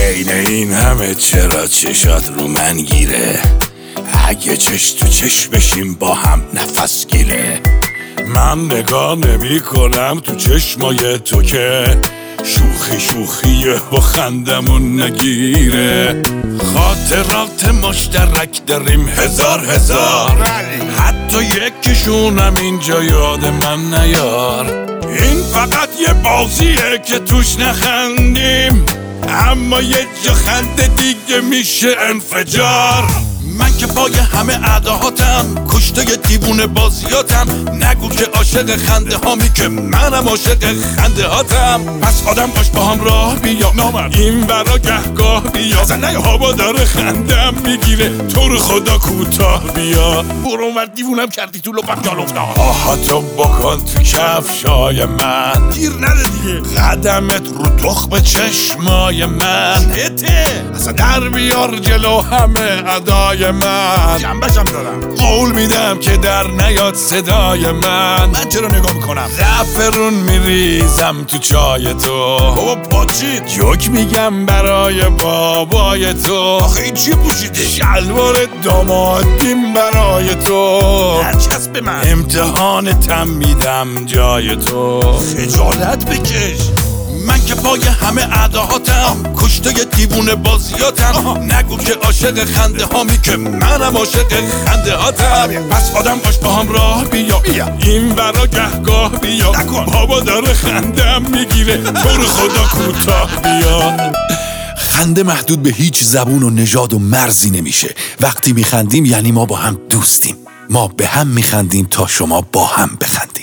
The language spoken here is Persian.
بین این همه چرا چشات رو من گیره؟ اگه چش تو چش بشیم با هم نفس گیره. من نگاه نمی کنم تو چشمای تو که شوخی شوخیه و خندمون نگیره. خاطرات مشترک داریم هزار حتی یکیشونم اینجا یاد من نیار. این فقط یه بازیه که توش نخندیم، اما یه جا خنده دیگه میشه انفجار. من که پای همه اداهاتم، کشته دیوونه بازیاتم. نگو که عاشق خنده هامی که منم عاشق خنده هاتم. پس آدم باش با هم راه بیا، نامرد این برا گهگاه بیا. هوا داره خندم میگیره، تو رو خدا کوتاه بیا. برو اونور دیوونم کردی تو لپم جال افتاد. آهاتو بکن تو کفشای من، گیر نده دیگه قدمت رو تخم چشمای من. اصلا در بیار جلو همه ادای من، جنبشم دارم. قول میدم که در نیاد صدای من چرا نگاه میکنم؟ زعفرون میریزم تو چای تو. بابا پاچید جوک میگم برای بابای تو. آخه این چی پوشیده؟ شلوار دامادیم برای تو. هرچسب به من امتحانتم میدم جای تو. خجالت بکش. من که پای همه اداهاتم، کشته دیوونه بازیاتم. نگو که عاشق خنده هامی که منم عاشق خنده هاتم. پس آدم باش با هم راه بیا، این برا گهگاه بیا. بابا داره خندم میگیره، تو رو خدا کوتاه بیا. خنده محدود به هیچ زبون و نژاد و مرزی نمیشه. وقتی میخندیم یعنی ما با هم دوستیم. ما به هم میخندیم تا شما با هم بخندید.